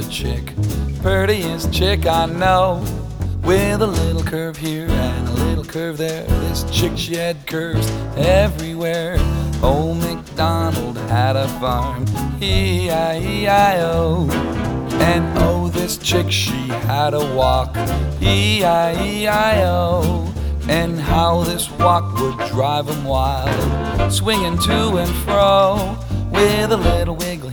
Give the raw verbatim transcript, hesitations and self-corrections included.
chick, prettiest chick I know, with a little curve here and a little curve there. This chick, she had curves everywhere. Old MacDonald had a farm, E I E I O. And oh, this chick, she had a walk, E I E I O. And how this walk would drive 'em wild, swinging to and fro, with a little wiggle